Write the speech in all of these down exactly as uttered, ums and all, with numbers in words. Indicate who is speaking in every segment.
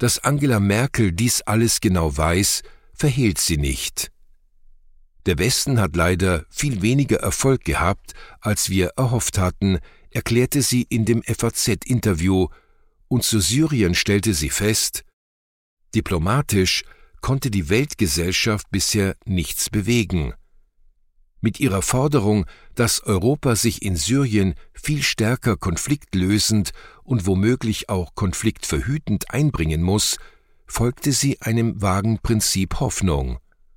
Speaker 1: Dass Angela Merkel dies alles genau weiß, verhehlt sie nicht. Der Westen hat leider viel weniger Erfolg gehabt, als wir erhofft hatten, erklärte sie in dem F A Z-Interview, und zu Syrien stellte sie fest: Diplomatisch konnte die Weltgesellschaft bisher nichts bewegen. Mit ihrer Forderung, dass Europa sich in Syrien viel stärker konfliktlösend und womöglich auch konfliktverhütend einbringen muss, folgte sie einem vagen Prinzip Hoffnung.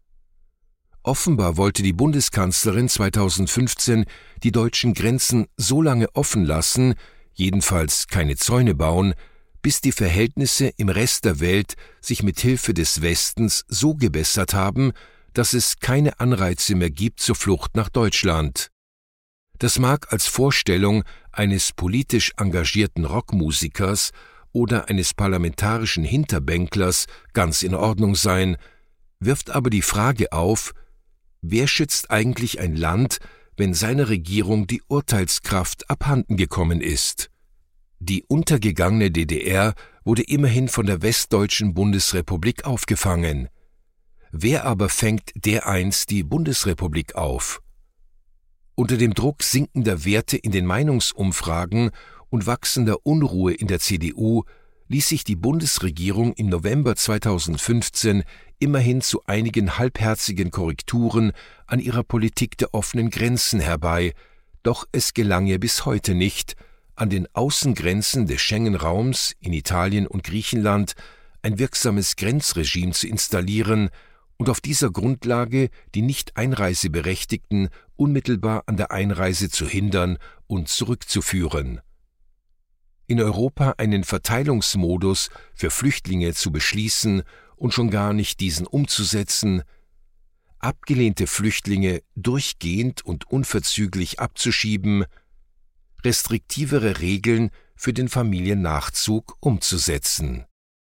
Speaker 1: Offenbar wollte die Bundeskanzlerin zweitausendfünfzehn die deutschen Grenzen so lange offen lassen, jedenfalls keine Zäune bauen, bis die Verhältnisse im Rest der Welt sich mit Hilfe des Westens so gebessert haben, dass es keine Anreize mehr gibt zur Flucht nach Deutschland. Das mag als Vorstellung eines politisch engagierten Rockmusikers oder eines parlamentarischen Hinterbänklers ganz in Ordnung sein, wirft aber die Frage auf: Wer schützt eigentlich ein Land, wenn seiner Regierung die Urteilskraft abhanden gekommen ist? Die untergegangene D D R wurde immerhin von der Westdeutschen Bundesrepublik aufgefangen. Wer aber fängt dereinst die Bundesrepublik auf? Unter dem Druck sinkender Werte in den Meinungsumfragen und wachsender Unruhe in der C D U ließ sich die Bundesregierung im November zweitausendfünfzehn immerhin zu einigen halbherzigen Korrekturen an ihrer Politik der offenen Grenzen herbei, doch es gelang ihr bis heute nicht, an den Außengrenzen des Schengen-Raums in Italien und Griechenland ein wirksames Grenzregime zu installieren und auf dieser Grundlage die Nicht-Einreiseberechtigten unmittelbar an der Einreise zu hindern und zurückzuführen. In Europa einen Verteilungsmodus für Flüchtlinge zu beschließen und schon gar nicht diesen umzusetzen, abgelehnte Flüchtlinge durchgehend und unverzüglich abzuschieben, restriktivere Regeln für den Familiennachzug umzusetzen.